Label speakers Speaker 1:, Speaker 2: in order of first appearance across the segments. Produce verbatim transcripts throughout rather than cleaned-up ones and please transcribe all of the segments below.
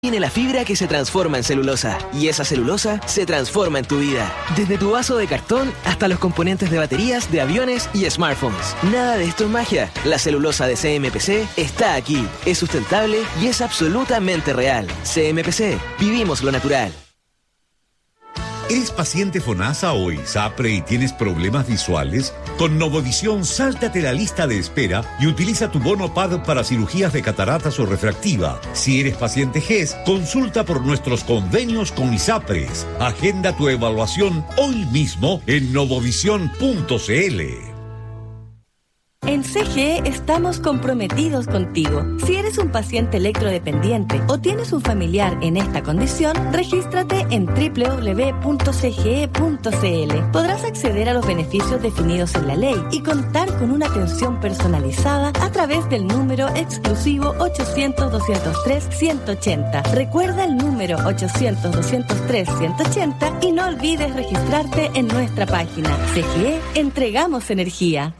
Speaker 1: Tiene la fibra que se transforma en celulosa y esa celulosa se transforma en tu vida. Desde tu vaso de cartón hasta los componentes de baterías de aviones y smartphones. Nada de esto es magia. La celulosa de C M P C está aquí. Es sustentable y es absolutamente real. C M P C. Vivimos lo natural.
Speaker 2: ¿Eres paciente FONASA o ISAPRE y tienes problemas visuales? Con Novovisión, sáltate la lista de espera y utiliza tu bono P A D para cirugías de cataratas o refractiva. Si eres paciente G E S, consulta por nuestros convenios con ISAPRES. Agenda tu evaluación hoy mismo en novovisión punto c l.
Speaker 3: En C G E estamos comprometidos contigo. Si eres un paciente electrodependiente o tienes un familiar en esta condición, regístrate en doble u doble u doble u punto c g e punto c l. Podrás acceder a los beneficios definidos en la ley y contar con una atención personalizada a través del número exclusivo ochocientos, doscientos tres, ciento ochenta. Recuerda el número ochocientos, doscientos tres, ciento ochenta y no olvides registrarte en nuestra página. C G E, entregamos energía.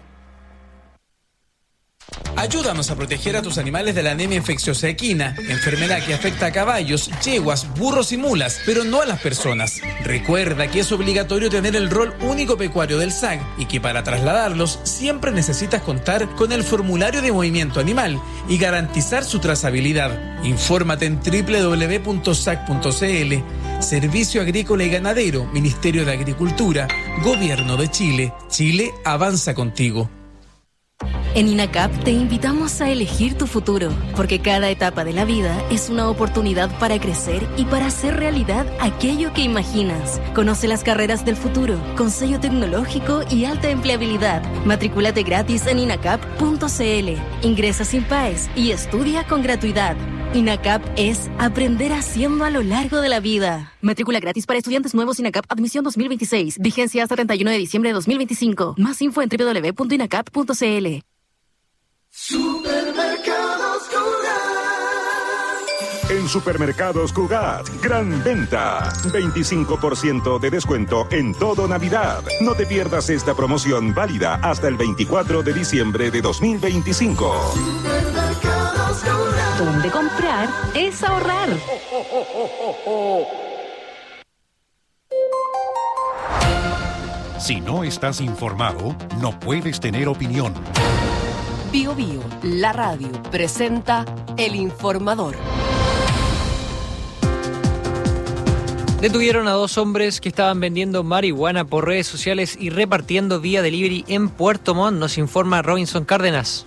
Speaker 4: Ayúdanos a proteger a tus animales de la anemia infecciosa equina, enfermedad que afecta a caballos, yeguas, burros y mulas, pero no a las personas. Recuerda que es obligatorio tener el rol único pecuario del S A C y que para trasladarlos siempre necesitas contar con el formulario de movimiento animal y garantizar su trazabilidad. Infórmate en doble u doble u doble u punto s a c punto c l. Servicio Agrícola y Ganadero, Ministerio de Agricultura, Gobierno de Chile. Chile avanza contigo.
Speaker 5: En INACAP te invitamos a elegir tu futuro, porque cada etapa de la vida es una oportunidad para crecer y para hacer realidad aquello que imaginas. Conoce las carreras del futuro, con sello tecnológico y alta empleabilidad. Matricúlate gratis en inacap punto c l. Ingresa sin P A E S y estudia con gratuidad. INACAP es aprender haciendo a lo largo de la vida. Matrícula gratis para estudiantes nuevos INACAP Admisión dos mil veintiséis. Vigencia hasta treinta y uno de diciembre de dos mil veinticinco. Más info en doble u doble u doble u punto inacap punto c l.
Speaker 6: Supermercados Cugat. En Supermercados Cugat, gran venta. veinticinco por ciento de descuento en todo Navidad. No te pierdas esta promoción válida hasta el veinticuatro de diciembre de dos mil veinticinco.
Speaker 7: Supermercados Cugat. Donde comprar es ahorrar. Oh, oh, oh, oh, oh.
Speaker 8: Si no estás informado, no puedes tener opinión.
Speaker 9: Bio Bio, la radio, presenta El Informador.
Speaker 10: Detuvieron a dos hombres que estaban vendiendo marihuana por redes sociales y repartiendo vía delivery en Puerto Montt, nos informa Robinson Cárdenas.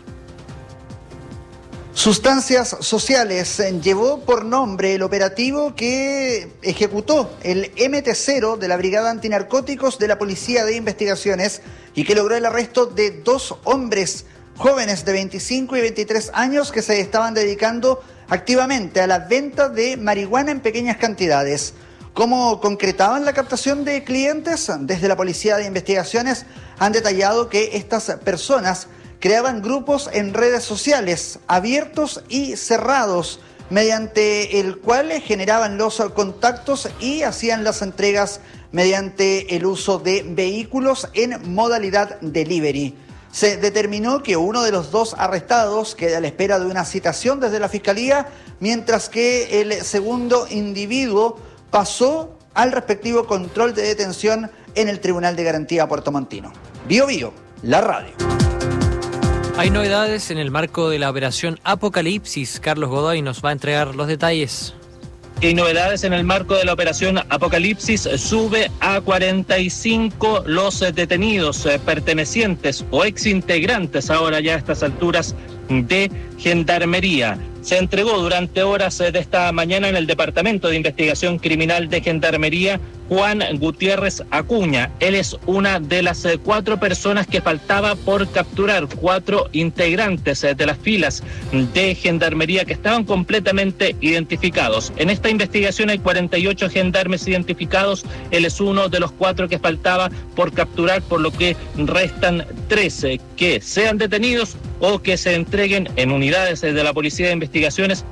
Speaker 11: Sustancias Sociales llevó por nombre el operativo que ejecutó el eme te cero de la Brigada Antinarcóticos de la Policía de Investigaciones y que logró el arresto de dos hombres jóvenes de veinticinco y veintitrés años que se estaban dedicando activamente a la venta de marihuana en pequeñas cantidades. ¿Cómo concretaban la captación de clientes? Desde la Policía de Investigaciones han detallado que estas personas creaban grupos en redes sociales abiertos y cerrados, mediante el cual generaban los contactos y hacían las entregas mediante el uso de vehículos en modalidad delivery. Se determinó que uno de los dos arrestados queda a la espera de una citación desde la Fiscalía, mientras que el segundo individuo pasó al respectivo control de detención en el Tribunal de Garantía puertomontino. Bio Bio, la radio.
Speaker 10: Hay novedades en el marco de la operación Apocalipsis. Carlos Godoy nos va a entregar los detalles.
Speaker 12: Y novedades en el marco de la operación Apocalipsis. Sube a cuarenta y cinco los detenidos eh, pertenecientes o exintegrantes ahora ya a estas alturas de Gendarmería. Se entregó durante horas de esta mañana en el Departamento de Investigación Criminal de Gendarmería Juan Gutiérrez Acuña. Él es una de las cuatro personas que faltaba por capturar, cuatro integrantes de las filas de Gendarmería que estaban completamente identificados. En esta investigación hay cuarenta y ocho gendarmes identificados. Él es uno de los cuatro que faltaba por capturar, por lo que restan trece que sean detenidos o que se entreguen en unidades de la Policía de Investigaciones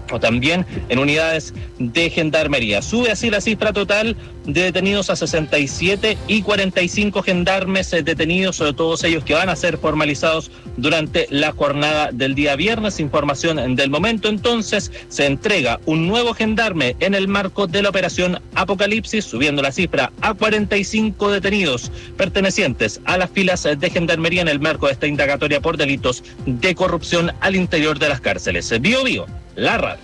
Speaker 12: o también en unidades de gendarmería. Sube así la cifra total de detenidos a sesenta y siete y cuarenta y cinco gendarmes detenidos, todos ellos que van a ser formalizados durante la jornada del día viernes. Información del momento, entonces, se entrega un nuevo gendarme en el marco de la operación Apocalipsis, subiendo la cifra a cuarenta y cinco detenidos pertenecientes a las filas de gendarmería en el marco de esta indagatoria por delitos de corrupción al interior de las cárceles. Bio Bio, la radio.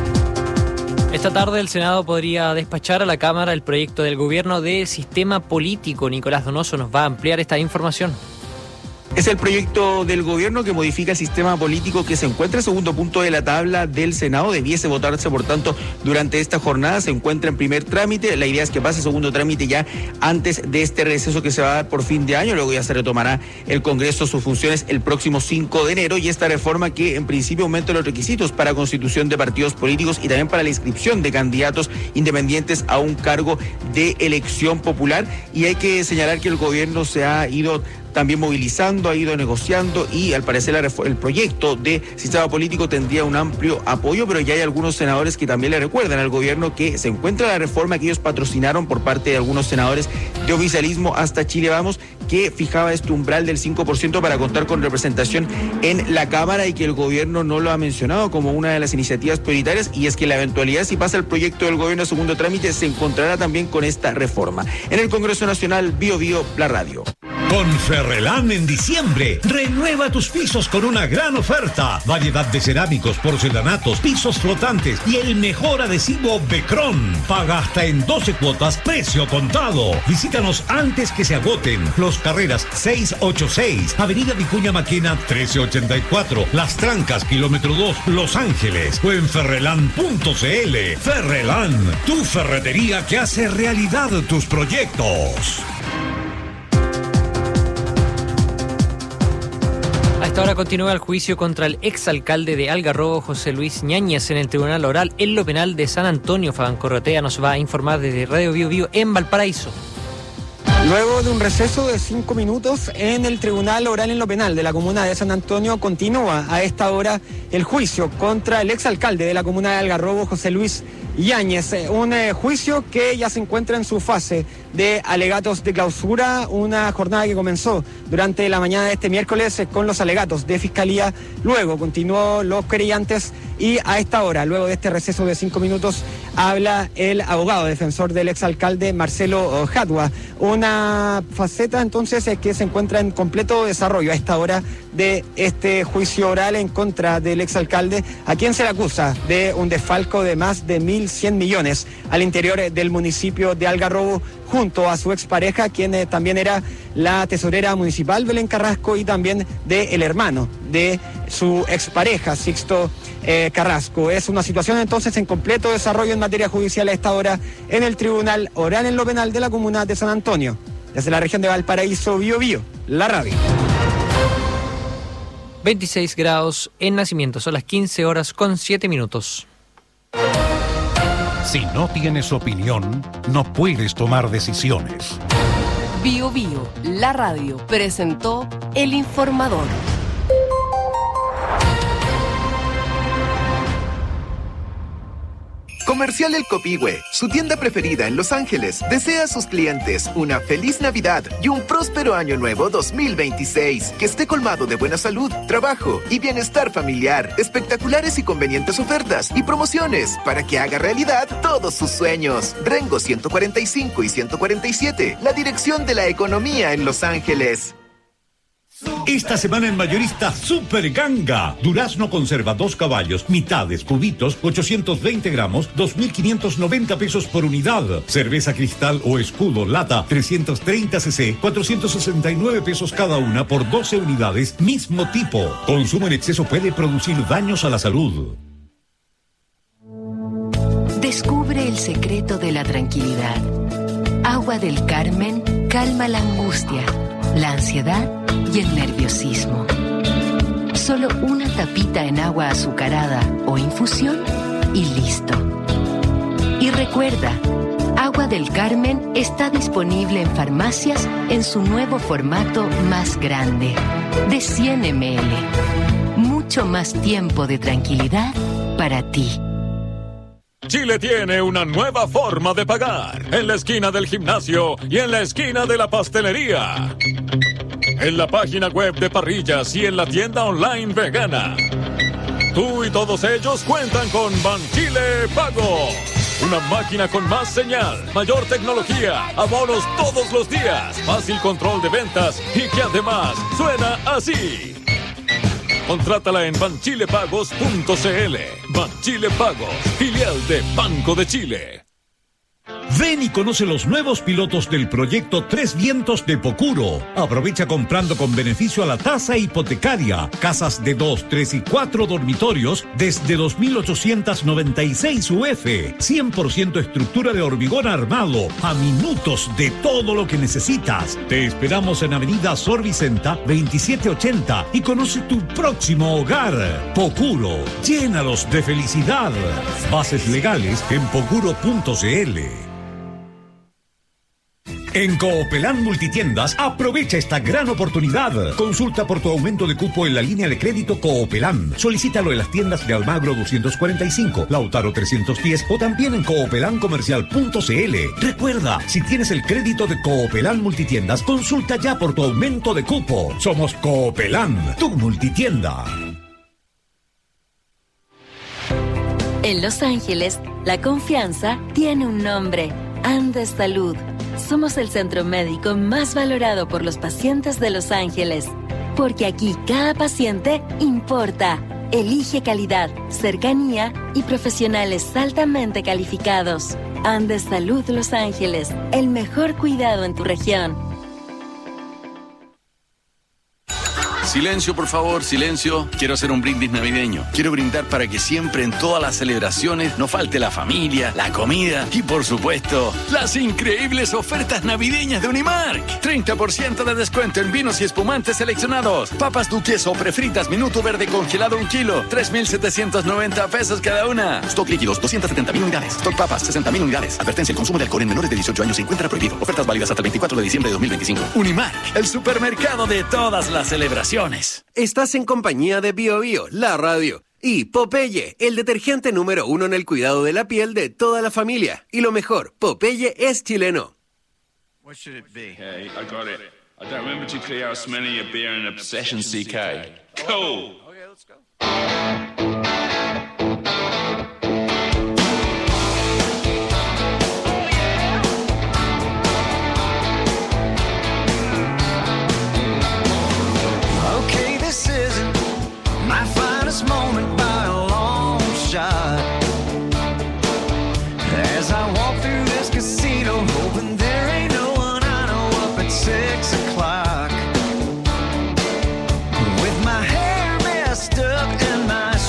Speaker 10: Esta tarde el Senado podría despachar a la Cámara el proyecto del gobierno de sistema político. Nicolás Donoso nos va a ampliar esta información.
Speaker 13: Es el proyecto del gobierno que modifica el sistema político que se encuentra en segundo punto de la tabla del Senado. Debiese votarse, por tanto, durante esta jornada. Se encuentra en primer trámite. La idea es que pase segundo trámite ya antes de este receso que se va a dar por fin de año. Luego ya se retomará el Congreso sus funciones el próximo cinco de enero. Y esta reforma que en principio aumenta los requisitos para constitución de partidos políticos y también para la inscripción de candidatos independientes a un cargo de elección popular. Y hay que señalar que el gobierno se ha ido también movilizando, ha ido negociando y al parecer la, el proyecto de sistema político tendría un amplio apoyo, pero ya hay algunos senadores que también le recuerdan al gobierno que se encuentra la reforma que ellos patrocinaron por parte de algunos senadores de oficialismo hasta Chile Vamos, que fijaba este umbral del cinco por ciento para contar con representación en la Cámara y que el gobierno no lo ha mencionado como una de las iniciativas prioritarias, y es que la eventualidad si pasa el proyecto del gobierno a segundo trámite se encontrará también con esta reforma. En el Congreso Nacional, Bio Bio, la radio.
Speaker 2: Con Ferrelán en diciembre, renueva tus pisos con una gran oferta. Variedad de cerámicos, porcelanatos, pisos flotantes y el mejor adhesivo Becron. Paga hasta en doce cuotas, precio contado. Visítanos antes que se agoten. Los Carreras seiscientos ochenta y seis, Avenida Vicuña Maquena trece ochenta y cuatro, Las Trancas, kilómetro dos, Los Ángeles, o en ferrelán punto cl. Ferrelán, tu ferretería que hace realidad tus proyectos.
Speaker 10: A esta hora continúa el juicio contra el exalcalde de Algarrobo, José Luis Ñañez, en el Tribunal Oral en lo Penal de San Antonio. Fabián Corrotea nos va a informar desde Radio Bio Bio en Valparaíso.
Speaker 14: Luego de un receso de cinco minutos en el Tribunal Oral en lo Penal de la comuna de San Antonio, continúa a esta hora el juicio contra el exalcalde de la comuna de Algarrobo, José Luis Yáñez. Un eh, juicio que ya se encuentra en su fase de alegatos de clausura, una jornada que comenzó durante la mañana de este miércoles eh, con los alegatos de Fiscalía. Luego continuó los querellantes y a esta hora, luego de este receso de cinco minutos, habla el abogado defensor del exalcalde Marcelo Jadua. Una faceta entonces eh, que se encuentra en completo desarrollo a esta hora de este juicio oral en contra del exalcalde, a quien se le acusa de un desfalco de más de mil cien millones al interior del municipio de Algarrobo, junto a su expareja, quien eh, también era la tesorera municipal, Belén Carrasco, y también del hermano de su expareja, Sixto eh, Carrasco. Es una situación entonces en completo desarrollo en materia judicial a esta hora en el Tribunal Oral en lo Penal de la comuna de San Antonio. Desde la región de Valparaíso, Bio Bio, la radio.
Speaker 10: veintiséis grados en Nacimiento, son las quince horas con siete minutos.
Speaker 8: Si no tienes opinión, no puedes tomar decisiones.
Speaker 9: Bio Bio, la radio, presentó El Informador.
Speaker 15: Comercial El Copihue, su tienda preferida en Los Ángeles, desea a sus clientes una feliz Navidad y un próspero año nuevo dos mil veintiséis, que esté colmado de buena salud, trabajo y bienestar familiar, espectaculares y convenientes ofertas y promociones para que haga realidad todos sus sueños. Rengo ciento cuarenta y cinco y ciento cuarenta y siete, la dirección de la economía en Los Ángeles.
Speaker 2: Esta semana en Mayorista Super Ganga. Durazno conserva dos caballos, mitades, cubitos, ochocientos veinte gramos, dos mil quinientos noventa pesos por unidad. Cerveza Cristal o Escudo Lata, trescientos treinta centilitros, cuatrocientos sesenta y nueve pesos cada una por doce unidades, mismo tipo. Consumo en exceso puede producir daños a la salud.
Speaker 16: Descubre el secreto de la tranquilidad. Agua del Carmen calma la angustia, la ansiedad y el nerviosismo. Solo una tapita en agua azucarada o infusión y listo. Y recuerda, Agua del Carmen está disponible en farmacias en su nuevo formato más grande, de cien mililitros. Mucho más tiempo de tranquilidad para ti.
Speaker 17: Chile tiene una nueva forma de pagar. En la esquina del gimnasio y en la esquina de la pastelería. En la página web de Parrillas y en la tienda online vegana. Tú y todos ellos cuentan con Banchile Pago. Una máquina con más señal, mayor tecnología, abonos todos los días, fácil control de ventas y que además suena así. Contrátala en banchilepagos punto cl. Banchile Pagos, filial de Banco de Chile.
Speaker 2: Ven y conoce los nuevos pilotos del proyecto Tres Vientos de Pocuro. Aprovecha comprando con beneficio a la tasa hipotecaria. Casas de dos, tres y cuatro dormitorios desde dos mil ochocientos noventa y seis U F. cien por ciento estructura de hormigón armado. A minutos de todo lo que necesitas. Te esperamos en Avenida Sor Vicenta veintisiete ochenta y conoce tu próximo hogar. Pocuro, llénalos de felicidad. Bases legales en pocuro punto cl. En Coopelán Multitiendas, aprovecha esta gran oportunidad. Consulta por tu aumento de cupo en la línea de crédito Coopelán. Solicítalo en las tiendas de Almagro doscientos cuarenta y cinco, Lautaro trescientos diez o también en coopelán comercial punto cl. Recuerda, si tienes el crédito de Coopelán Multitiendas, consulta ya por tu aumento de cupo. Somos Coopelán, tu multitienda.
Speaker 3: En Los Ángeles, la confianza tiene un nombre: Andes Salud. Somos el centro médico más valorado por los pacientes de Los Ángeles, porque aquí cada paciente importa. Elige calidad, cercanía y profesionales altamente calificados. Andes Salud Los Ángeles, el mejor cuidado en tu región.
Speaker 18: Silencio, por favor, silencio. Quiero hacer un brindis navideño. Quiero brindar para que siempre en todas las celebraciones no falte la familia, la comida y, por supuesto, las increíbles ofertas navideñas de Unimark. treinta por ciento de descuento en vinos y espumantes seleccionados. Papas duquesa o prefritas minuto verde congelado un kilo. tres mil setecientos noventa pesos cada una. Stock líquidos, doscientas setenta mil unidades. Stock papas, sesenta mil unidades. Advertencia, el consumo de alcohol en menores de dieciocho años se encuentra prohibido. Ofertas válidas hasta el veinticuatro de diciembre de dos mil veinticinco. Unimark, el supermercado de todas las celebraciones.
Speaker 19: Estás en compañía de Bio Bio, la radio, y Popeye, el detergente número uno en el cuidado de la piel de toda la familia. Y lo mejor, Popeye es chileno.
Speaker 20: What should it be? Hey, I got it. I don't remember too clear how smelling a beer and obsession, C K. Cool.
Speaker 19: Okay, let's go.
Speaker 21: Moment by a long shot. As I walk through this casino, hoping there ain't no one I know up at six o'clock. With my hair messed up and my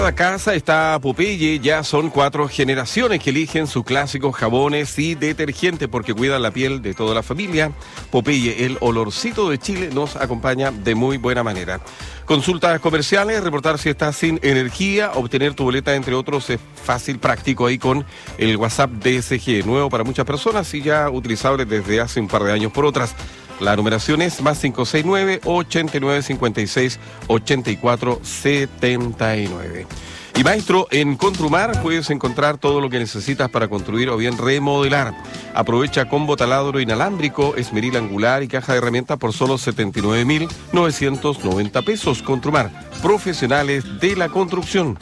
Speaker 1: cada casa está Popeye. Ya son cuatro generaciones que eligen sus clásicos jabones y detergentes porque cuidan la piel de toda la familia. Popeye, el olorcito de Chile, nos acompaña de muy buena manera. Consultas comerciales, reportar si estás sin energía, obtener tu boleta, entre otros, es fácil, práctico ahí con el WhatsApp D S G, nuevo para muchas personas y ya utilizable desde hace un par de años por otras. La numeración es más cinco seis nueve, ochenta y nueve, cincuenta y seis, ochenta y cuatro, setenta y nueve. Y maestro, en Construmar puedes encontrar todo lo que necesitas para construir o bien remodelar. Aprovecha combo taladro inalámbrico, esmeril angular y caja de herramientas por solo setenta y nueve mil novecientos noventa pesos. Construmar, profesionales de la construcción.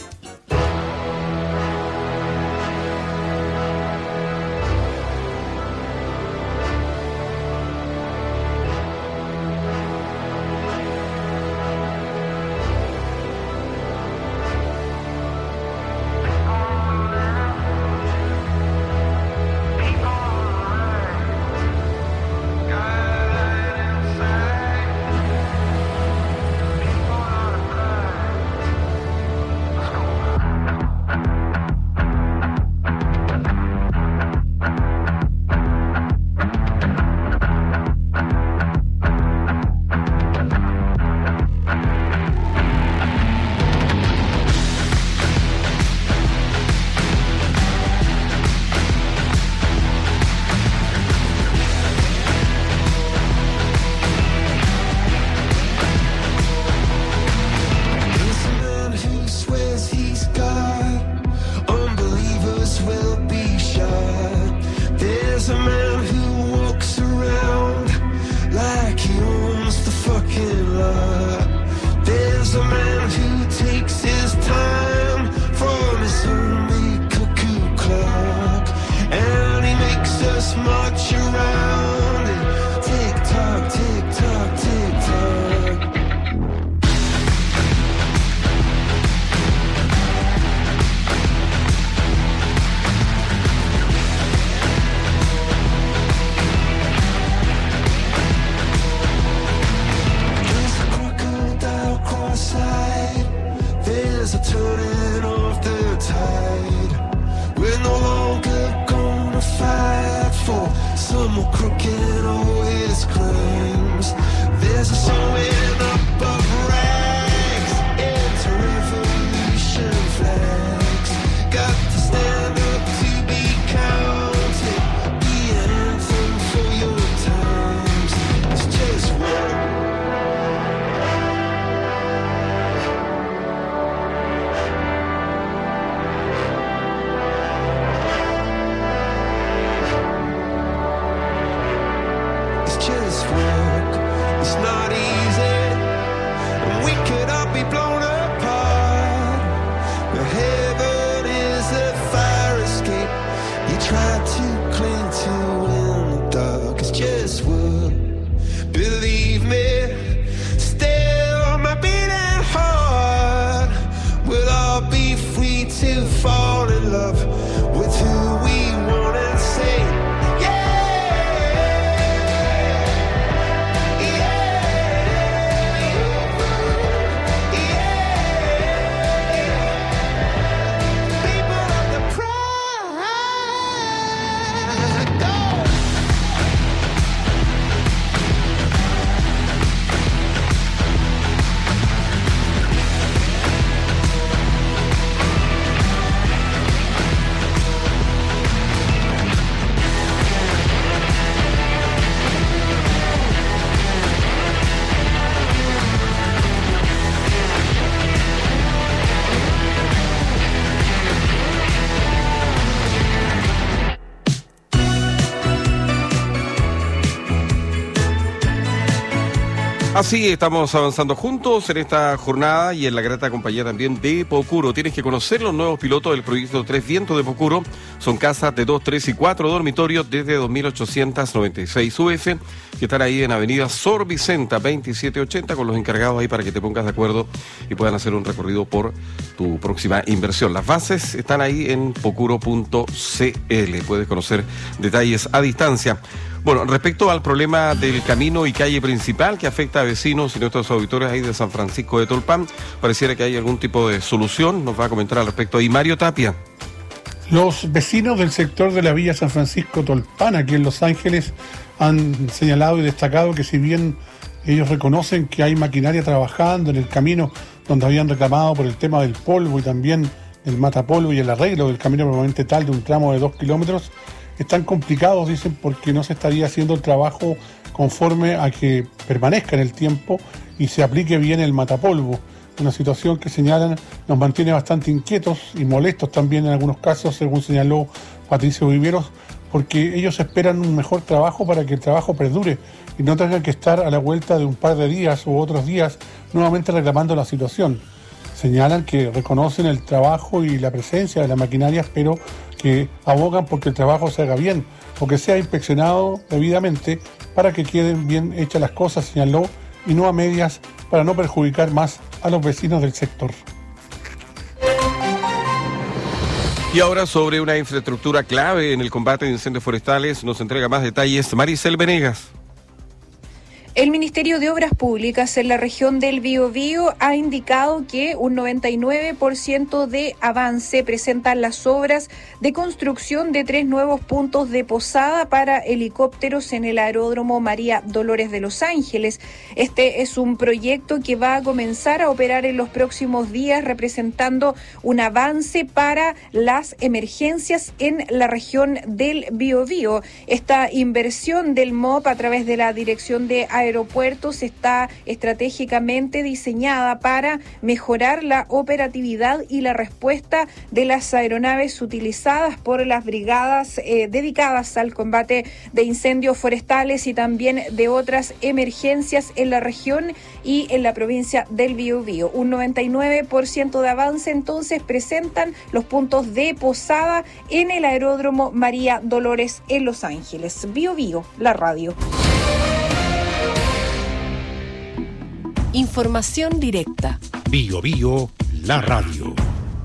Speaker 1: Así estamos avanzando juntos en esta jornada y en la grata compañía también de Pocuro. Tienes que conocer los nuevos pilotos del proyecto Tres Vientos de Pocuro. Son casas de dos, tres y cuatro dormitorios desde dos mil ochocientos noventa y seis U F, que están ahí en avenida Sor Vicenta veintisiete ochenta, con los encargados ahí para que te pongas de acuerdo y puedan hacer un recorrido por tu próxima inversión. Las bases están ahí en pocuro punto c l. Puedes conocer detalles a distancia. Bueno, respecto al problema del camino y calle principal que afecta a vecinos y nuestros auditores ahí de San Francisco de Tolpan, pareciera que hay algún tipo de solución. Nos va a comentar al respecto ahí Mario Tapia.
Speaker 4: Los vecinos del sector de la Villa San Francisco Tolpan, aquí en Los Ángeles, han señalado y destacado que si bien ellos reconocen que hay maquinaria trabajando en el camino donde habían reclamado por el tema del polvo y también el matapolvo y el arreglo del camino permanente tal de un tramo de dos kilómetros, están complicados, dicen, porque no se estaría haciendo el trabajo conforme a que permanezca en el tiempo y se aplique bien el matapolvo. Una situación que señalan nos mantiene bastante inquietos y molestos también en algunos casos, según señaló Patricio Viveros, porque ellos esperan un mejor trabajo para que el trabajo perdure y no tengan que estar a la vuelta de un par de días u otros días nuevamente reclamando la situación. Señalan que reconocen el trabajo y la presencia de las maquinarias, pero que abogan porque el trabajo se haga bien o que sea inspeccionado debidamente para que queden bien hechas las cosas, señaló, y no a medias para no perjudicar más a los vecinos del sector.
Speaker 1: Y ahora sobre una infraestructura clave en el combate de incendios forestales nos entrega más detalles Maricel Venegas.
Speaker 22: El Ministerio de Obras Públicas en la región del Biobío ha indicado que un noventa y nueve por ciento de avance presentan las obras de construcción de tres nuevos puntos de posada para helicópteros en el aeródromo María Dolores de Los Ángeles. Este es un proyecto que va a comenzar a operar en los próximos días, representando un avance para las emergencias en la región del Biobío. Esta inversión del M O P a través de la Dirección de Aeropuertos está estratégicamente diseñada para mejorar la operatividad y la respuesta de las aeronaves utilizadas por las brigadas eh, dedicadas al combate de incendios forestales y también de otras emergencias en la región y en la provincia del Biobío. Un noventa y nueve por ciento de avance entonces presentan los puntos de posada en el aeródromo María Dolores en Los Ángeles. Biobío, la radio.
Speaker 9: Información directa.
Speaker 8: Bio Bio, la radio.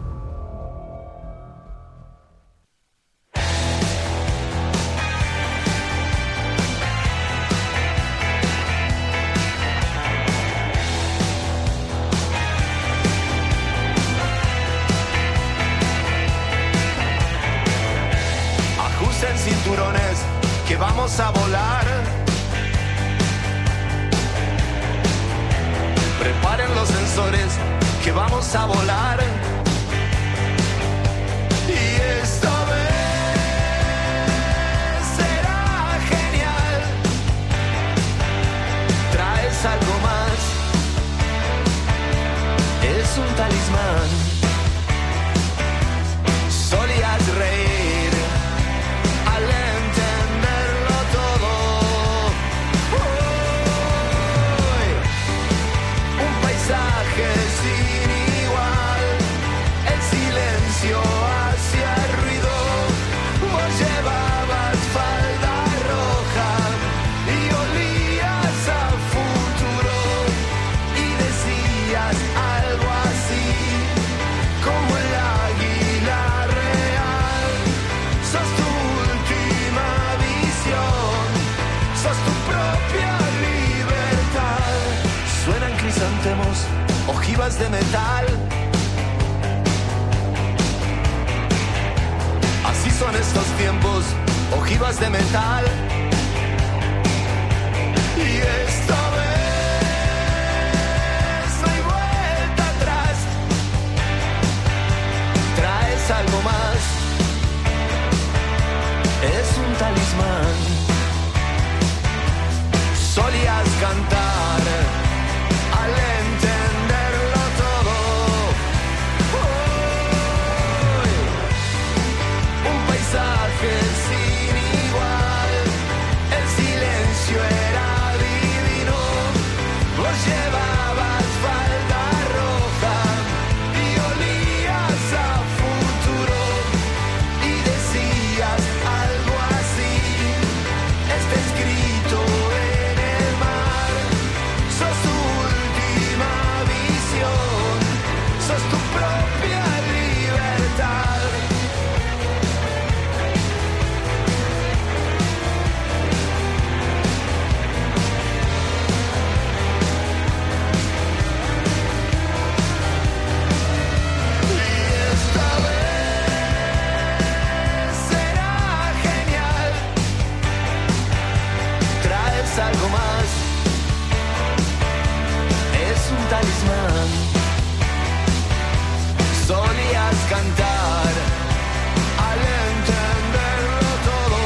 Speaker 21: Ajusten cinturones que vamos a volar. Preparen los sensores que vamos a volar. Y esta vez será genial. Traes algo más. Es un talismán. Solías reír al entenderlo todo. Sin igual, el silencio hacía ruido. Vos llevabas falda roja y olías a futuro y decías algo así como el águila real. Sos tu última visión, sos tu propia libertad. Suenan crisantemos, ojivas de metal. Así son estos tiempos, ojivas de metal. Y esta vez no hay vuelta atrás. Traes algo más. Es un talismán. Solías cantar al entenderlo todo. Hoy, un paisaje sin igual. un talismán. Solías cantar al entenderlo todo.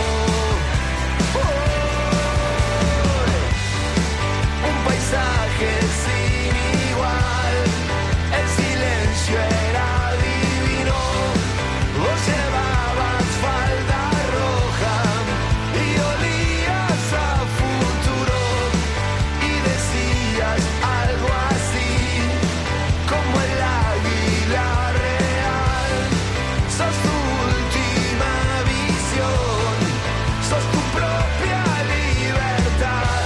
Speaker 21: Oh, un paisaje sin igual, el silencio era divino. Vos llevabas falda roja y olías a futuro y decías algo así como el águila real. Sos tu última visión, sos tu propia libertad.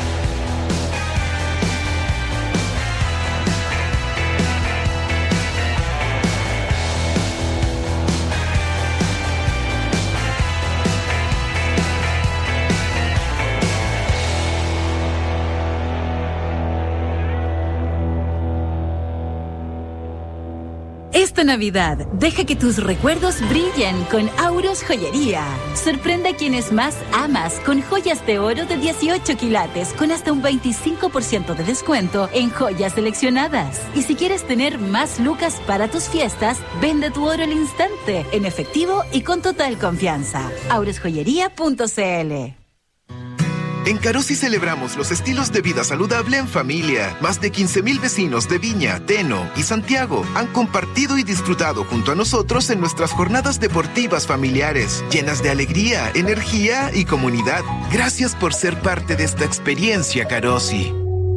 Speaker 5: Esta Navidad, deja que tus recuerdos brillen con Auros Joyería. Sorprende a quienes más amas con joyas de oro de dieciocho quilates con hasta un veinticinco por ciento de descuento en joyas seleccionadas. Y si quieres tener más lucas para tus fiestas, vende tu oro al instante, en efectivo y con total confianza. auros joyería punto c l.
Speaker 15: En Carosi celebramos los estilos de vida saludable en familia. Más de quince mil vecinos de Viña, Teno y Santiago han compartido y disfrutado junto a nosotros en nuestras jornadas deportivas familiares, llenas de alegría, energía y comunidad. Gracias por ser parte de esta experiencia, Carosi.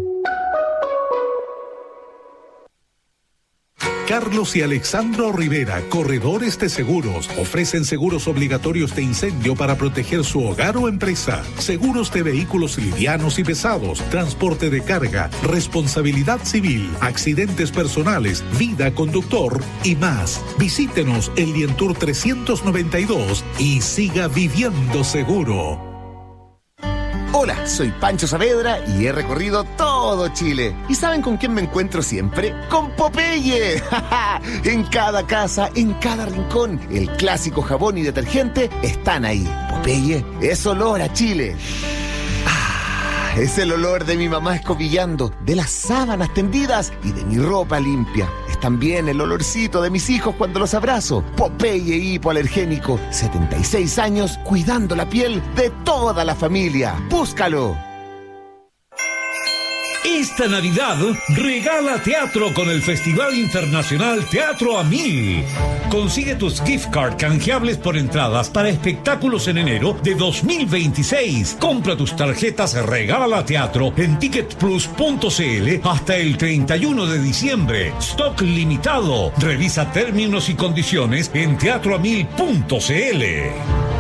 Speaker 2: Carlos y Alexandro Rivera, corredores de seguros, ofrecen seguros obligatorios de incendio para proteger su hogar o empresa, seguros de vehículos livianos y pesados, transporte de carga, responsabilidad civil, accidentes personales, vida conductor y más. Visítenos en Lientour trescientos noventa y dos y siga viviendo seguro.
Speaker 6: Hola, soy Pancho Saavedra y he recorrido todo Chile. ¿Y saben con quién me encuentro siempre? ¡Con Popeye! En cada casa, en cada rincón, el clásico jabón y detergente están ahí. Popeye es olor a Chile. Ah, es el olor de mi mamá escobillando, de las sábanas tendidas y de mi ropa limpia. Es también el olorcito de mis hijos cuando los abrazo. Popeye hipoalergénico, setenta y seis años cuidando la piel de toda la familia. ¡Búscalo!
Speaker 2: Esta Navidad regala teatro con el Festival Internacional Teatro a Mil. Consigue tus gift card canjeables por entradas para espectáculos en enero de dos mil veintiséis. Compra tus tarjetas Regala Teatro en ticket plus punto c l hasta el treinta y uno de diciembre. Stock limitado. Revisa términos y condiciones en teatro a mil punto c l.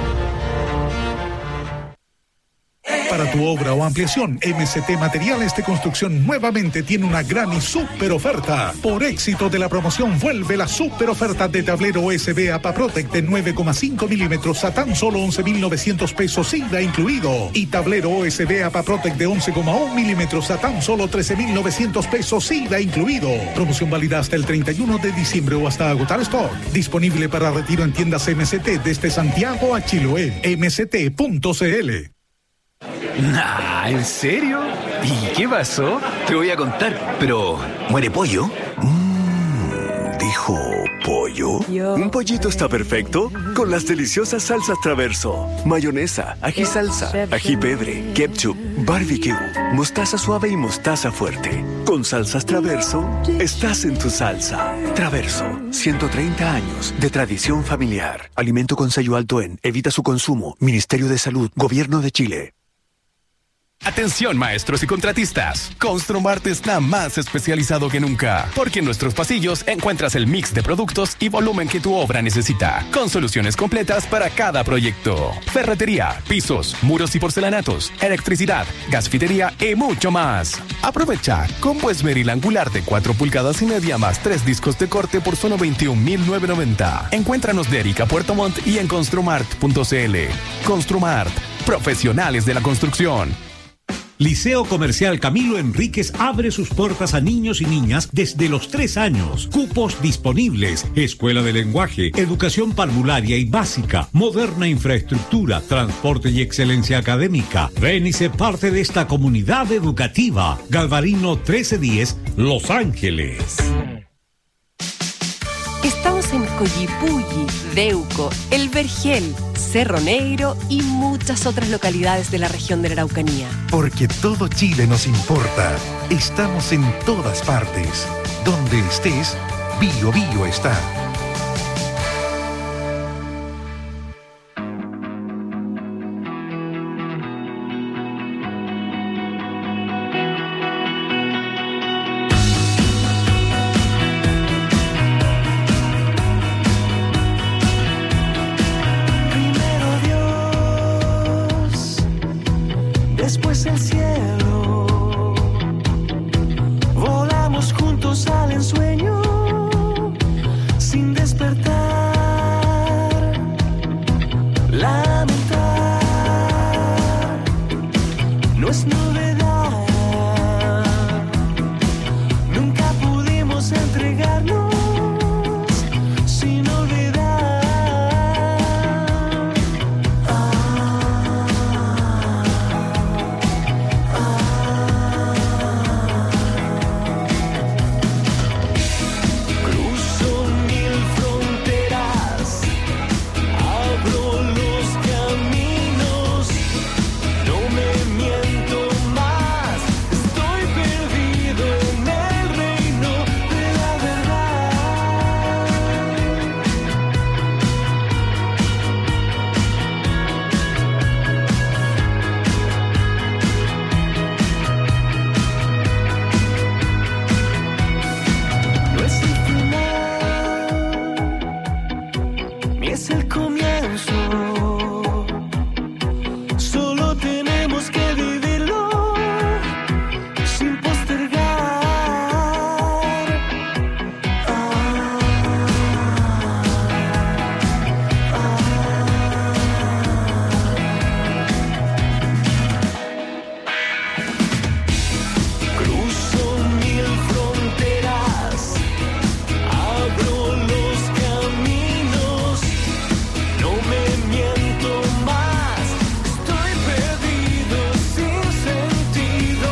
Speaker 2: Para tu obra o ampliación, M C T Materiales de Construcción nuevamente tiene una gran y súper oferta. Por éxito de la promoción, vuelve la súper oferta de tablero U S B APAPROTEC de nueve coma cinco milímetros a tan solo once mil novecientos pesos I V A incluido. Y tablero U S B APAPROTEC de once coma uno milímetros a tan solo trece mil novecientos pesos I V A incluido. Promoción válida hasta el treinta y uno de diciembre o hasta agotar stock. Disponible para retiro en tiendas M C T desde Santiago a Chiloé. m c t punto c l.
Speaker 23: Nah, ¿en serio? ¿Y qué pasó? Te voy a contar, pero ¿muere pollo?
Speaker 24: Mmm, dijo pollo.
Speaker 23: Yo.
Speaker 24: Un pollito está perfecto con las deliciosas salsas Traverso, mayonesa, ají salsa, ají pebre, ketchup, barbecue, mostaza suave y mostaza fuerte. Con salsas Traverso, estás en tu salsa. Traverso, ciento treinta años de tradición familiar. Alimento con sello alto en, evita su consumo. Ministerio de Salud, Gobierno de Chile.
Speaker 25: Atención maestros y contratistas, Construmart está más especializado que nunca, porque en nuestros pasillos encuentras el mix de productos y volumen que tu obra necesita, con soluciones completas para cada proyecto. Ferretería, pisos, muros y porcelanatos, electricidad, gasfitería y mucho más. Aprovecha combo esmeril angular de cuatro pulgadas y media más tres discos de corte por solo veintiún mil novecientos noventa. Encuéntranos de Erika Puerto Montt y en construmart punto c l. Construmart, profesionales de la construcción.
Speaker 2: Liceo Comercial Camilo Enríquez abre sus puertas a niños y niñas desde los tres años. Cupos disponibles. Escuela de lenguaje, educación parvularia y básica, moderna infraestructura, transporte y excelencia académica. Ven y sé parte de esta comunidad educativa. Galvarino trece diez, Los Ángeles.
Speaker 9: Estamos en Collipulli, Deuco, El Vergel, Cerro Negro y muchas otras localidades de la región de la Araucanía.
Speaker 7: Porque todo Chile nos importa. Estamos en todas partes. Donde estés, Bio Bio está.
Speaker 21: Después el cielo, volamos juntos al ensueño, sin despertar, lamentar, no es novedad, nunca pudimos entregarnos sin olvidar. Es el comienzo, solo tenemos que vivirlo sin postergar. Ah, ah. Cruzo mil fronteras, abro los caminos. No me miento más, estoy perdido sin sentido.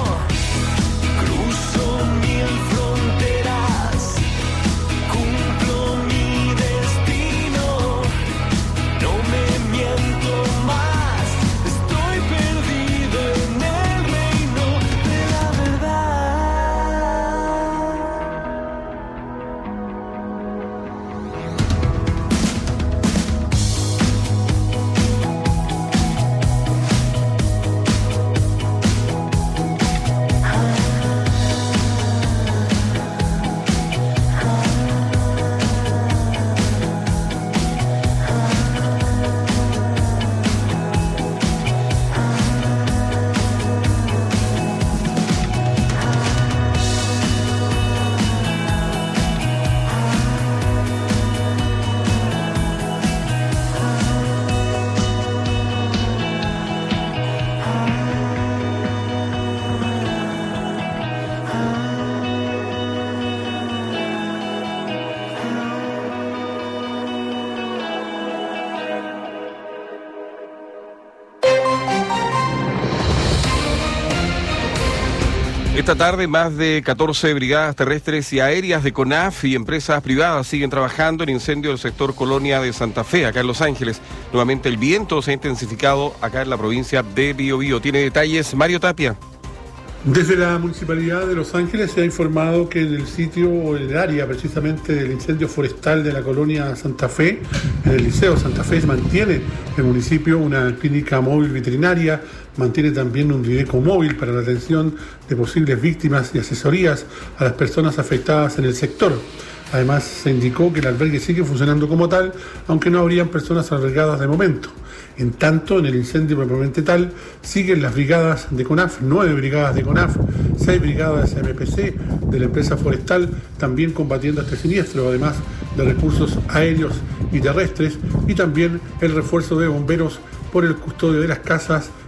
Speaker 21: Cruzo mil fronteras, cumplo mi destino. No me miento más, estoy perdido en el reino de la verdad.
Speaker 1: Esta tarde, más de catorce brigadas terrestres y aéreas de CONAF y empresas privadas siguen trabajando en incendio del sector Colonia de Santa Fe, acá en Los Ángeles. Nuevamente el viento se ha intensificado acá en la provincia de Biobío. Tiene detalles Mario Tapia.
Speaker 4: Desde la Municipalidad de Los Ángeles se ha informado que en el sitio o en el área precisamente del incendio forestal de la colonia Santa Fe, en el Liceo Santa Fe, se mantiene el municipio una clínica móvil veterinaria, mantiene también un Videco móvil para la atención de posibles víctimas y asesorías a las personas afectadas en el sector. Además, se indicó que el albergue sigue funcionando como tal, aunque no habrían personas albergadas de momento. En tanto, en el incendio propiamente tal, siguen las brigadas de CONAF, nueve brigadas de CONAF, seis brigadas M P C de la empresa forestal, también combatiendo este siniestro, además de recursos aéreos y terrestres, y también el refuerzo de bomberos por el custodio de las casas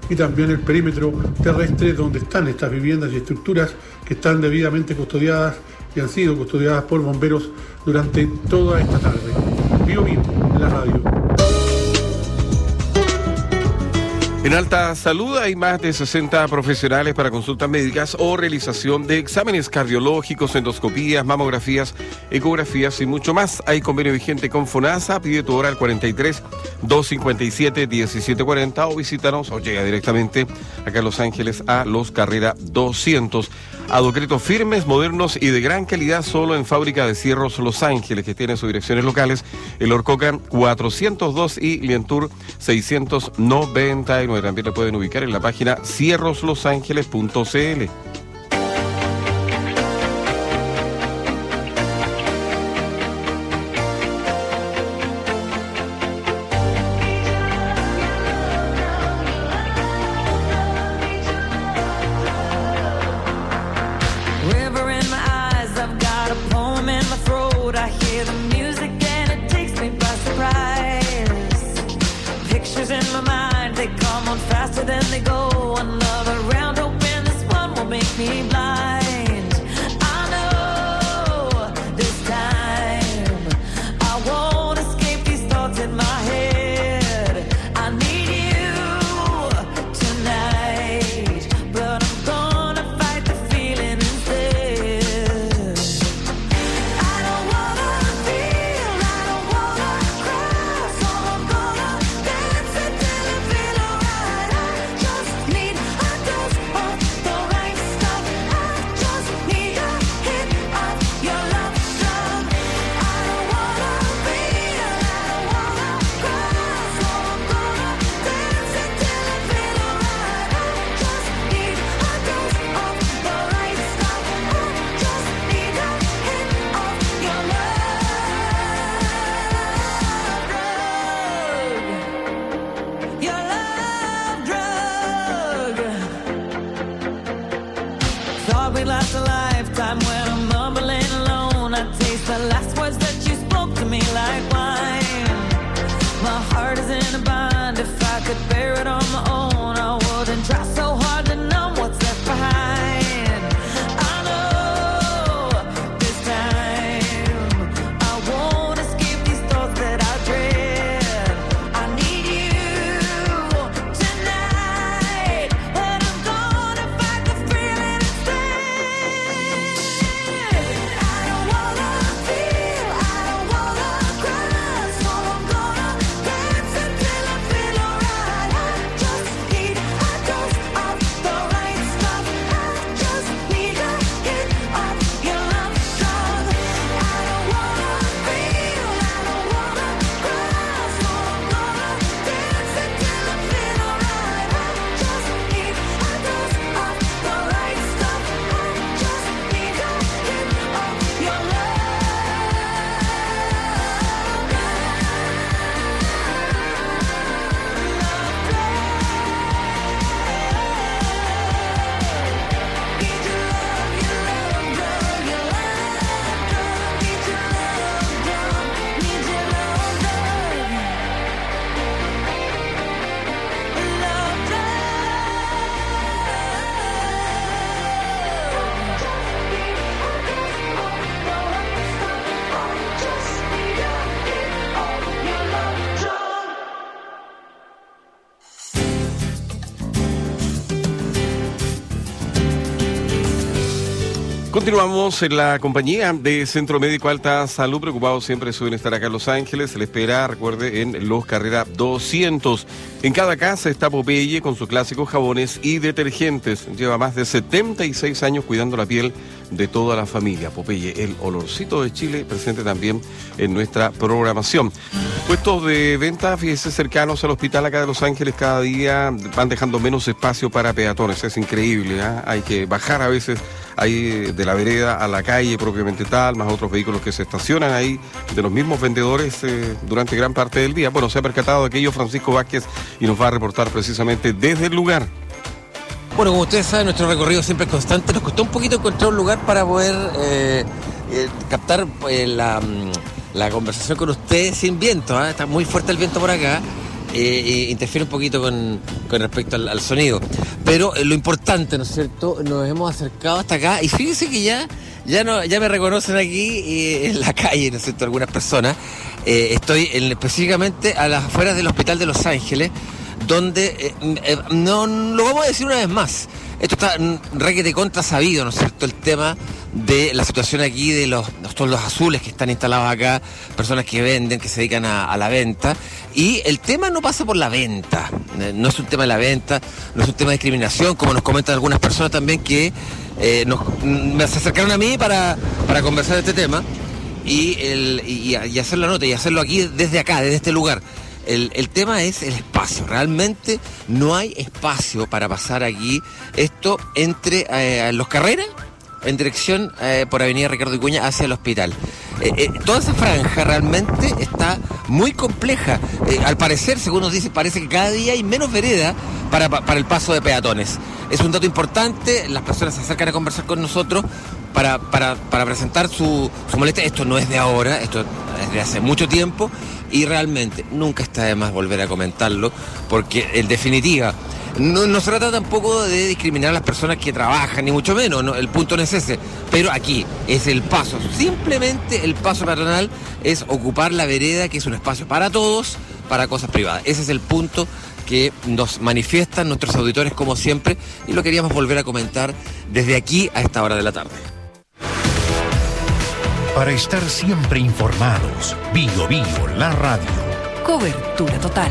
Speaker 4: y también el perímetro terrestre donde están estas viviendas y estructuras que están debidamente custodiadas y han sido custodiadas por bomberos durante toda esta tarde. Bio Bio, en la radio.
Speaker 1: En Alta Salud hay más de sesenta profesionales para consultas médicas o realización de exámenes cardiológicos, endoscopías, mamografías, ecografías y mucho más. Hay convenio vigente con FONASA. Pide tu hora al cuarenta y tres, doscientos cincuenta y siete, diecisiete cuarenta o visítanos o llega directamente acá a Los Ángeles a Los Carrera doscientos. Adocretos firmes, modernos y de gran calidad solo en Fábrica de Cierros Los Ángeles, que tiene sus direcciones locales, el Orcocan cuatrocientos dos y Lientour seiscientos noventa y nueve. También le pueden ubicar en la página cierros los ángeles punto c l. Continuamos en la compañía de Centro Médico Alta Salud, preocupados siempre de su bienestar acá en Los Ángeles. Se le espera, recuerde, en Los Carrera doscientos. En cada casa está Popeye con sus clásicos jabones y detergentes. Lleva más de setenta y seis años cuidando la piel de toda la familia. Popeye, el olorcito de Chile, presente también en nuestra programación. Puestos de venta, fíjese, cercanos al hospital acá de Los Ángeles, cada día van dejando menos espacio para peatones. Es increíble, ¿eh? Hay que bajar a veces ahí de la vereda a la calle propiamente tal, más otros vehículos que se estacionan ahí de los mismos vendedores eh, durante gran parte del día. Bueno, se ha percatado de aquello Francisco Vázquez y nos va a reportar precisamente desde el lugar.
Speaker 10: Bueno, como ustedes saben, nuestro recorrido siempre es constante. Nos costó un poquito encontrar un lugar para poder eh, eh, captar eh, la, la conversación con ustedes sin viento, ¿eh? Está muy fuerte el viento por acá. eh, eh, interfiere un poquito con, con respecto al, al sonido. Pero eh, lo importante, ¿no es cierto? Nos hemos acercado hasta acá y fíjense que ya, ya, no, ya me reconocen aquí eh, en la calle, ¿no es cierto? Algunas personas. Eh, estoy en, específicamente a las afueras del Hospital de Los Ángeles, donde, eh, eh, no lo vamos a decir una vez más, esto está requete contra sabido, ¿no es cierto? El tema de la situación aquí de los, los toldos azules que están instalados acá, personas que venden, que se dedican a, a la venta, y el tema no pasa por la venta, eh, no es un tema de la venta, no es un tema de discriminación, como nos comentan algunas personas también que eh, nos, me se acercaron a mí para, para conversar de este tema y, el, y, y hacer la nota y hacerlo aquí desde acá, desde este lugar. El, el tema es el espacio. Realmente no hay espacio para pasar aquí esto entre eh, Los Carreras, en dirección eh, por Avenida Ricardo Vicuña hacia el hospital. Eh, eh, toda esa franja realmente está muy compleja. Eh, al parecer, según nos dice, parece que cada día hay menos vereda para, para el paso de peatones. Es un dato importante, las personas se acercan a conversar con nosotros para, para, para presentar su, su molestia. Esto no es de ahora, esto es de hace mucho tiempo y realmente nunca está de más volver a comentarlo porque en definitiva no, no se trata tampoco de discriminar a las personas que trabajan, ni mucho menos, ¿no? El punto no es ese, pero aquí es el paso, simplemente el paso peatonal es ocupar la vereda, que es un espacio para todos, para cosas privadas. Ese es el punto que nos manifiestan nuestros auditores como siempre y lo queríamos volver a comentar desde aquí a esta hora de la tarde.
Speaker 7: Para estar siempre informados, Bio Bio, la radio.
Speaker 9: Cobertura total.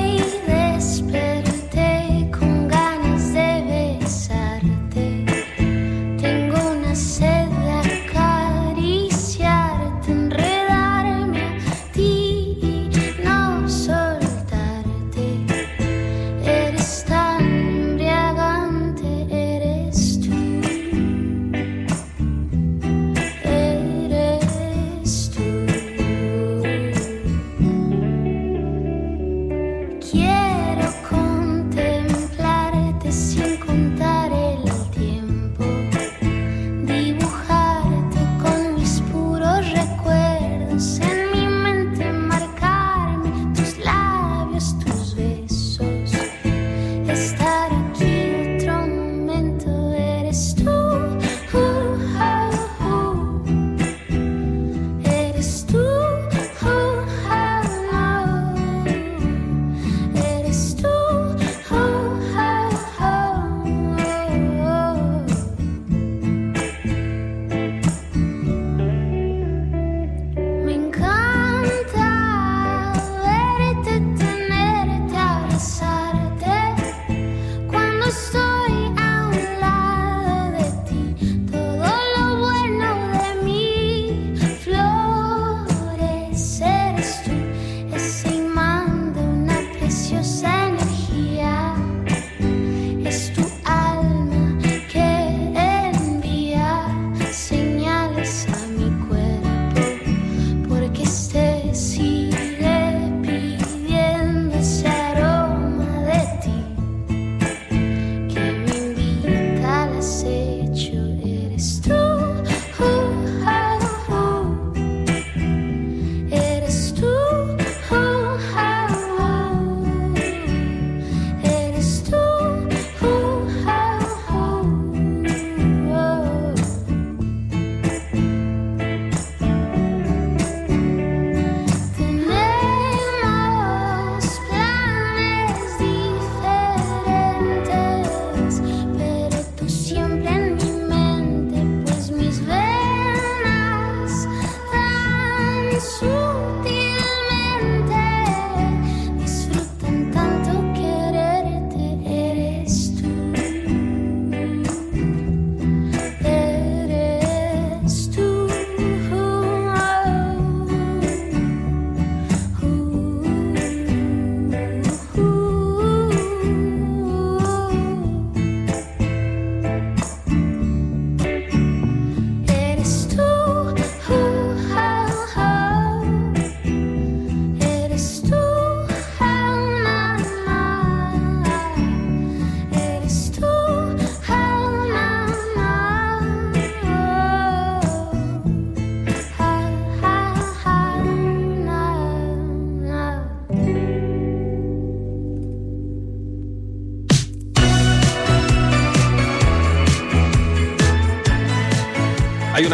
Speaker 11: Desperté con ganas de besarte.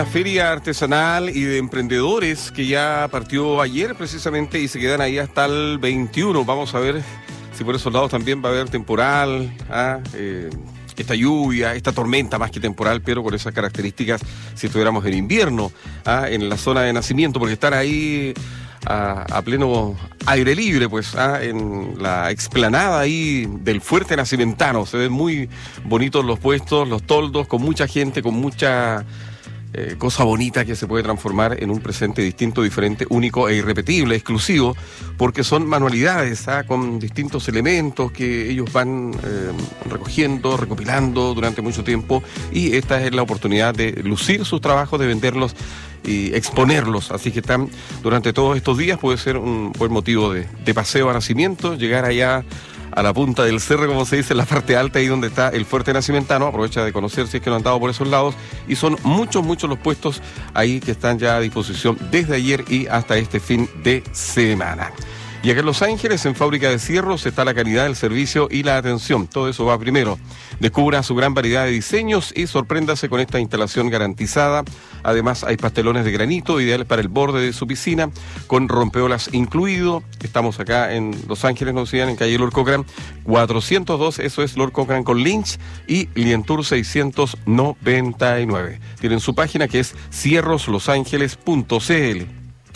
Speaker 1: una feria artesanal y de emprendedores que ya partió ayer precisamente y se quedan ahí hasta el veintiuno. Vamos a ver si por esos lados también va a haber temporal, ¿ah? eh, esta lluvia, esta tormenta más que temporal, pero con esas características si estuviéramos en invierno, ¿ah? en la zona de nacimiento, porque están ahí a, a pleno aire libre, pues, ¿ah? en la explanada ahí del Fuerte Nacimentano. Se ven muy bonitos los puestos, los toldos, con mucha gente, con mucha eh, cosa bonita que se puede transformar en un presente distinto, diferente, único e irrepetible, exclusivo, porque son manualidades, ¿ah? con distintos elementos que ellos van eh, recogiendo, recopilando durante mucho tiempo, y esta es la oportunidad de lucir sus trabajos, de venderlos y exponerlos. Así que están durante todos estos días, puede ser un buen motivo de, de paseo a Nacimiento, llegar allá a la punta del cerro, como se dice, en la parte alta, ahí donde está el Fuerte Nacimentano. Aprovecha de conocer si es que no han dado por esos lados, y son muchos, muchos los puestos ahí que están ya a disposición desde ayer y hasta este fin de semana. Y acá en Los Ángeles, en Fábrica de Cierros, está la calidad, el servicio y la atención. Todo eso va primero. Descubra su gran variedad de diseños y sorpréndase con esta instalación garantizada. Además, hay pastelones de granito, ideales para el borde de su piscina, con rompeolas incluido. Estamos acá en Los Ángeles, nos decían, en calle Lord Cochran cuatrocientos dos, eso es Lord Cochran con Lynch, y Lientour seiscientos noventa y nueve. Tienen su página que es cierros los ángeles punto c l.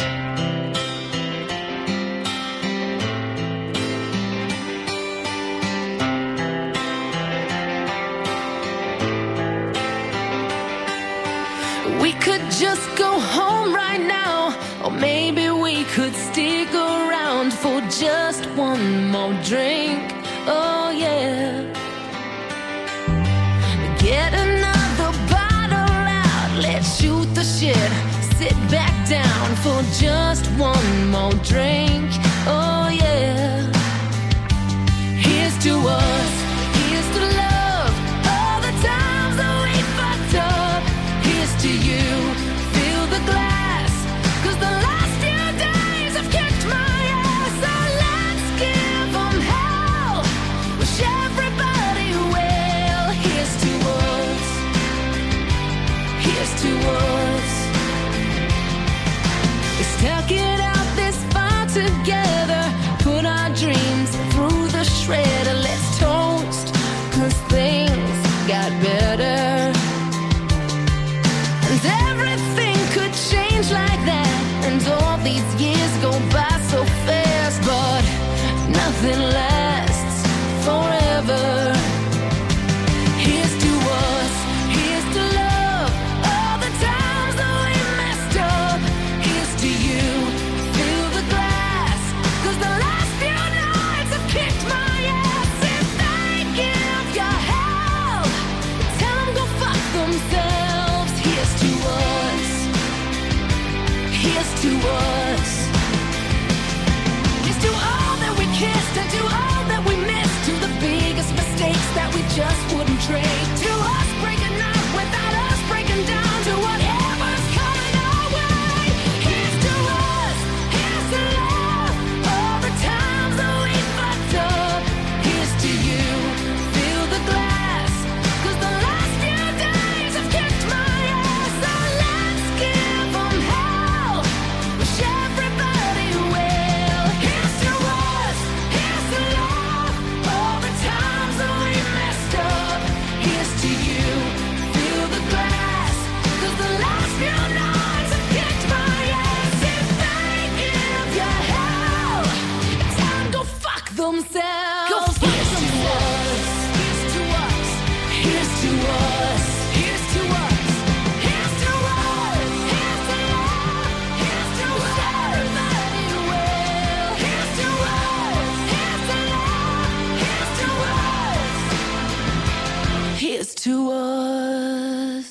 Speaker 21: Just go home right now, or maybe we could stick around for just one more drink. Oh yeah. Get another bottle out, let's shoot the shit. Sit back down for just one more drink. Oh yeah. Here's to us, here's to love, all the times that we fucked up. Here's to you. Glass, 'cause the last few days have kicked my ass. So let's give them hell, wish everybody well. Here's to us, here's to us. We stuck it out this far together, put our dreams through the shredder. Let's toast, 'cause things got better. And everything could change like that, and all these years go by so fast, but nothing lasts forever. Here's to us, here's to love, all the times that we messed up. Here's to you, fill the glass, 'cause the last few nights have kicked my ass. If they give you hell, tell them go fuck themselves. Here's to us, here's to us. Here's to all that we kissed and to all that we missed, to the biggest mistakes that we just wouldn't trade, to us breaking up without us breaking down, to whatever's coming our way. Here's to us, here's to love, all the times that we fucked up. Here's to you, fill the glass, 'cause the last few days have kicked my ass. So let's give them hell, wish everybody well. Here's to us, here's to love, all the times that we messed up. Here's to you, fill the glass, 'cause the last few nights have kicked my ass. If they give you hell, tell them go fuck themselves. Go fuck themselves. Here's to us, here's to us, here's to us, here's to us, here's to love, here's to everybody well. Here's to us, here's to love, here's to us, here's to us.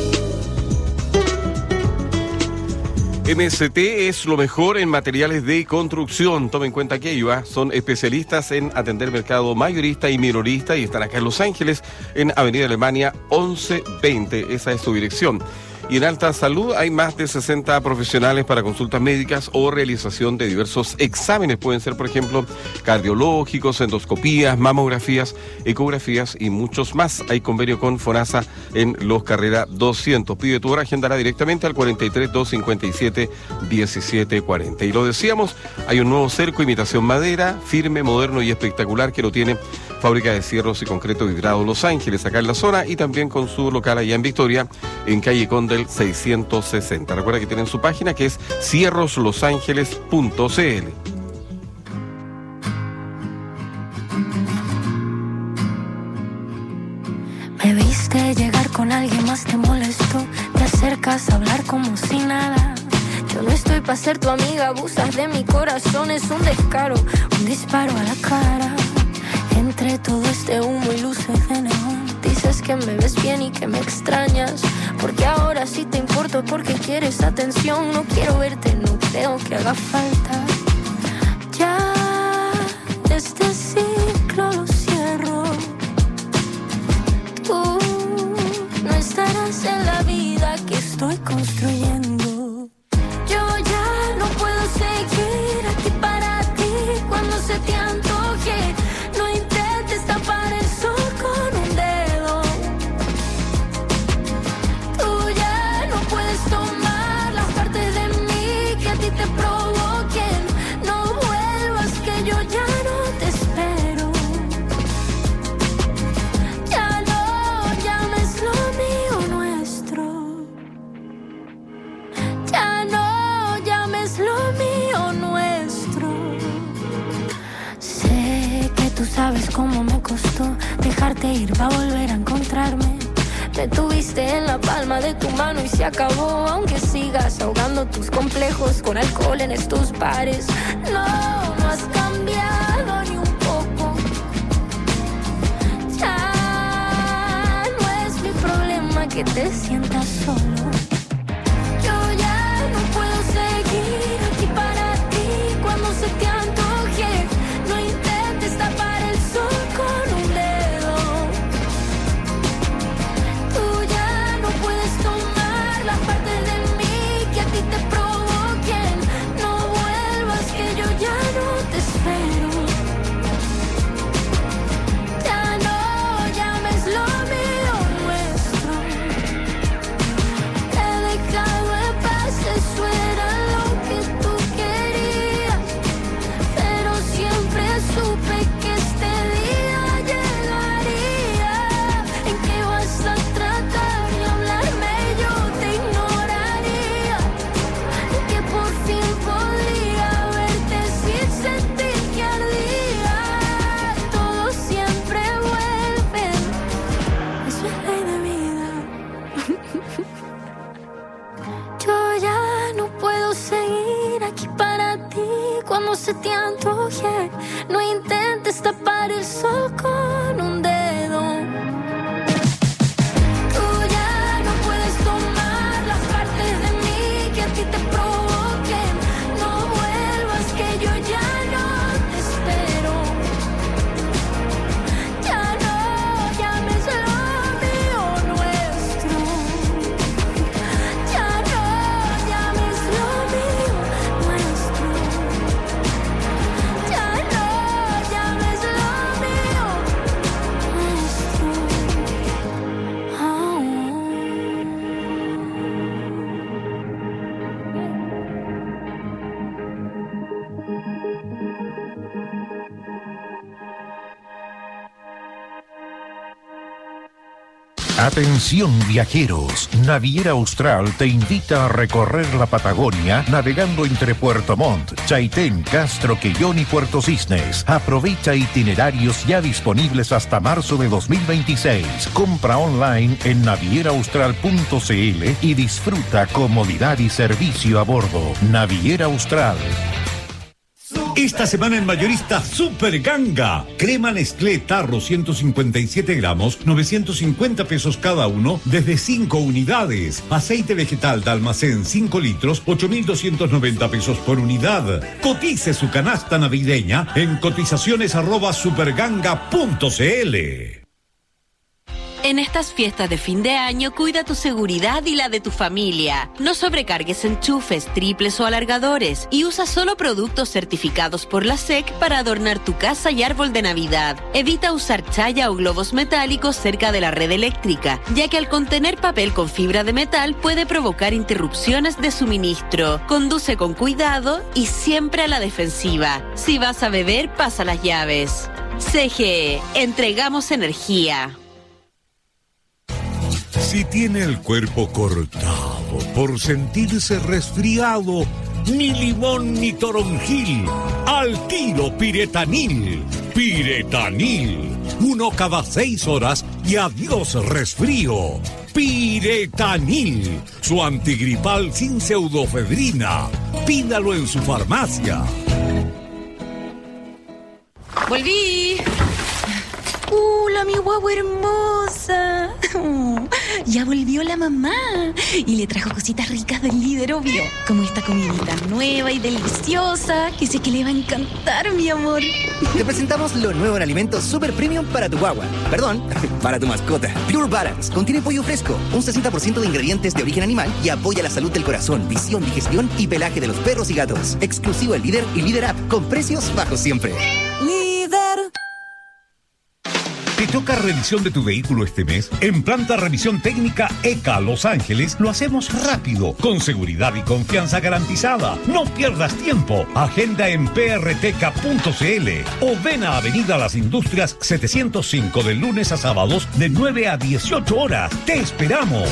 Speaker 1: M S T es lo mejor en materiales de construcción. Tomen en cuenta que ellos ¿ah? son especialistas en atender mercado mayorista y minorista, y están acá en Los Ángeles, en Avenida Alemania once veinte. Esa es su dirección. Y en Alta Salud hay más de sesenta profesionales para consultas médicas o realización de diversos exámenes. Pueden ser, por ejemplo, cardiológicos, endoscopías, mamografías, ecografías y muchos más. Hay convenio con FONASA en Los Carrera doscientos. Pide tu hora, agéndala directamente al cuarenta y tres, doscientos cincuenta y siete, diecisiete cuarenta. Y lo decíamos, hay un nuevo cerco, imitación madera, firme, moderno y espectacular, que lo tiene Fábrica de Cierros y Concreto Vidrado Los Ángeles, acá en la zona, y también con su local allá en Victoria, en calle Condel seiscientos sesenta. Recuerda que tienen su página, que es cierros los ángeles punto c l.
Speaker 21: Me viste llegar con alguien más, te molestó. Te acercas a hablar como si nada. Yo no estoy para ser tu amiga, abusas de mi corazón. Es un descaro, un disparo a la cara. Entre todo este humo y luces de neón, dices que me ves bien y que me extrañas, porque ahora sí te importo, porque quieres atención. No quiero verte, no creo que haga falta. Ya este ciclo lo cierro. Tú no estarás en la vida que estoy construyendo. Yo ya no puedo seguir aquí para ti cuando se te antoje. No intentes tapar el sol con un dedo. Tú ya no puedes tomar las partes de mí que a ti te provoquen. No vuelvas, que yo ya no te espero. Ya no llames lo mío nuestro. Ya no llames lo mío nuestro. Sé que tú sabes cómo me costó dejarte ir para volver a encontrarme. Me tuviste en la palma de tu mano y se acabó. Aunque sigas ahogando tus complejos con alcohol en estos bares. No, no has cambiado ni un poco. Ya no es mi problema que te sientas solo. Yo ya no puedo seguir aquí para ti cuando se te antoje. No intentes tapar el sol con un dedo. Tú ya no puedes tomar las partes de mí que a ti te provoquen. No vuelvas, que yo ya no te espero. Ya no llames lo mío nuestro. Te he dejado en paz, eso era lo que tú querías. Pero siempre supe que este día llegaría en que vas a tratar de hablarme, yo te ignoraría. En que por fin podría verte sin sentir que ardía. Todo siempre vuelve, eso es ley de vida. Yo ya no puedo seguir aquí para ti cuando se te antoje. No intentes tapar el sol con un dedo. Tú ya no puedes tomar las partes de mí que a ti te provoquen. No vuelvas, que yo ya no te espero. Ya no llames lo mío nuestro. Ya no llames lo mío nuestro. Ya no llames lo mío nuestro. Oh.
Speaker 7: Atención viajeros, Naviera Austral te invita a recorrer la Patagonia navegando entre Puerto Montt, Chaitén, Castro, Quellón y Puerto Cisnes. Aprovecha itinerarios ya disponibles hasta marzo de dos mil veintiséis. Compra online en naviera austral punto c l y disfruta comodidad y servicio a bordo. Naviera Austral.
Speaker 2: Esta semana en Mayorista Super Ganga. Crema Nestlé Tarro ciento cincuenta y siete gramos, novecientos cincuenta pesos cada uno, desde cinco unidades. Aceite vegetal de almacén cinco litros, ocho mil doscientos noventa pesos por unidad. Cotice su canasta navideña en cotizaciones arroba superganga punto c l.
Speaker 11: En estas fiestas de fin de año, cuida tu seguridad y la de tu familia. No sobrecargues enchufes, triples o alargadores y usa solo productos certificados por la S E C para adornar tu casa y árbol de Navidad. Evita usar chaya o globos metálicos cerca de la red eléctrica, ya que al contener papel con fibra de metal puede provocar interrupciones de suministro. Conduce con cuidado y siempre a la defensiva. Si vas a beber, pasa las llaves. C G E. Entregamos energía.
Speaker 2: Si tiene el cuerpo cortado por sentirse resfriado, ni limón ni toronjil, al tiro Piretanil. Piretanil, uno cada seis horas y adiós resfrío. Piretanil, su antigripal sin pseudofedrina. Pídalo en su farmacia.
Speaker 5: ¡Volví! ¡Hola, mi guagua hermosa! Ya volvió la mamá y le trajo cositas ricas del líder, obvio, como esta comidita nueva y deliciosa que sé que le va a encantar, mi amor.
Speaker 12: Te presentamos lo nuevo en alimentos super premium para tu guagua. Perdón, para tu mascota. Pure Balance contiene pollo fresco, un sesenta por ciento de ingredientes de origen animal y apoya la salud del corazón, visión, digestión y pelaje de los perros y gatos. Exclusivo el Líder y Líder App, con precios bajos siempre.
Speaker 2: ¡Líder! ¿Te toca revisión de tu vehículo este mes? En Planta Revisión Técnica E C A Los Ángeles lo hacemos rápido, con seguridad y confianza garantizada. No pierdas tiempo. Agenda en p r t c a punto c l o ven a Avenida Las Industrias setecientos cinco de lunes a sábados de nueve a dieciocho horas. ¡Te esperamos!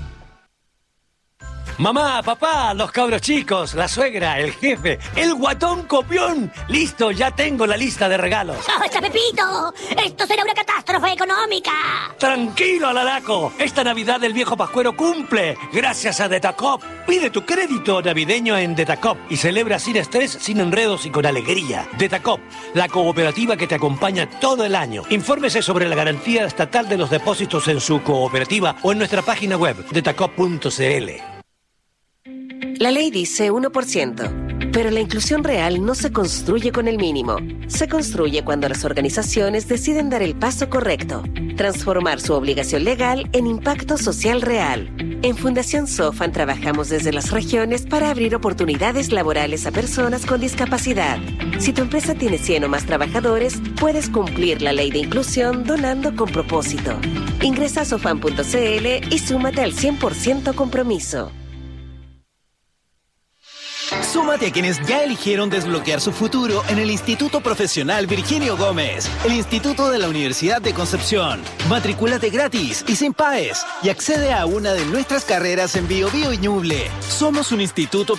Speaker 13: Mamá, papá, los cabros chicos, la suegra, el jefe, el guatón copión. Listo, ya tengo la lista de regalos.
Speaker 14: ¡Basta, Pepito! ¡Esto será una catástrofe económica!
Speaker 13: Tranquilo, Alalaco. Esta Navidad el viejo pascuero cumple. Gracias a Detacop. Pide tu crédito navideño en Detacop y celebra sin estrés, sin enredos y con alegría. Detacop, la cooperativa que te acompaña todo el año. Infórmese sobre la garantía estatal de los depósitos en su cooperativa o en nuestra página web, detacop punto c l.
Speaker 9: La ley dice uno por ciento, pero la inclusión real no se construye con el mínimo. Se construye cuando las organizaciones deciden dar el paso correcto, transformar su obligación legal en impacto social real. En Fundación SOFAN trabajamos desde las regiones para abrir oportunidades laborales a personas con discapacidad. Si tu empresa tiene cien o más trabajadores, puedes cumplir la ley de inclusión donando con propósito. Ingresa a sofan punto c l y súmate al cien por ciento compromiso.
Speaker 16: Súmate a quienes ya eligieron desbloquear su futuro en el Instituto Profesional Virgilio Gómez, el Instituto de la Universidad de Concepción. Matricúlate gratis y sin P A E S y accede a una de nuestras carreras en Bio Bio y Ñuble. Somos un instituto